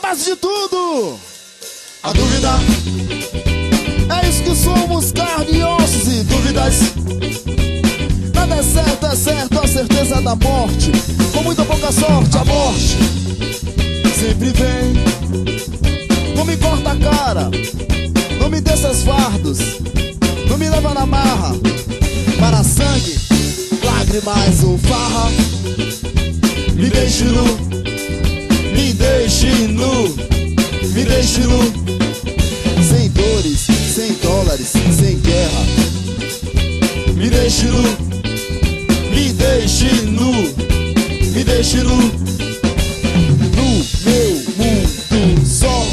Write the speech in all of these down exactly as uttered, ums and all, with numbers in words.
base de tudo, a dúvida. É isso que somos, carne e ossos e dúvidas. Nada é certo, é certo, a certeza da morte. Com muita pouca sorte, a morte sempre vem. Não me corta a cara, não me dê esses fardos, não me leva na marra. Para sangue, lágrimas ou farra, me deixe nu, me deixe nu, me deixe nu. Sem dores, sem dólares, sem guerra, me deixe nu, me deixe nu, me deixe nu. No meu mundo só.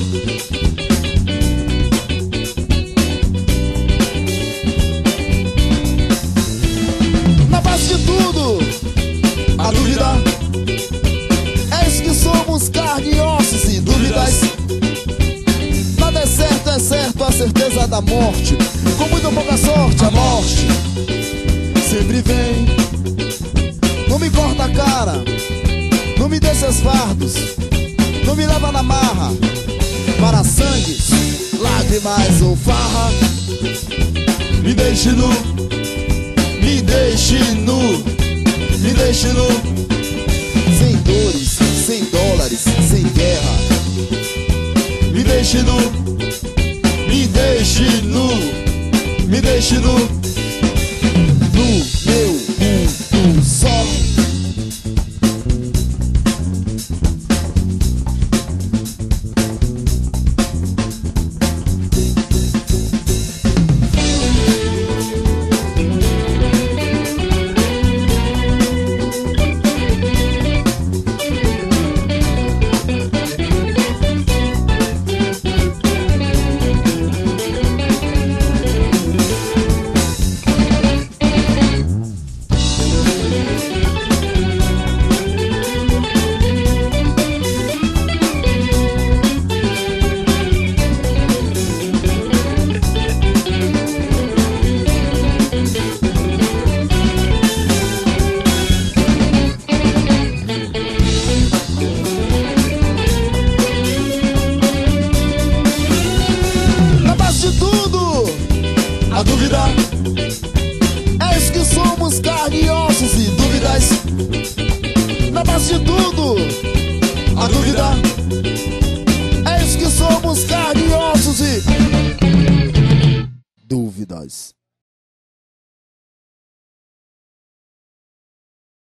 Na base de tudo, a dúvida. É isso que somos, carne e ossos e dúvidas. Nada é certo, é certo, a certeza da morte. Com muita pouca sorte, a morte sempre vem. Não me corta a cara, não me dê esses fardos, não me leva na marra. Para sangue, lágrimas ou farra, me deixe nu, me deixe nu, me deixe nu. Sem dores, sem dólares, sem guerra, me deixe nu, me deixe nu, me deixe nu. No meu mundo só. A dúvida. É isso que somos, carne e ossos e dúvidas. Na base de tudo, a dúvida. É isso que somos, carne e ossos e dúvidas.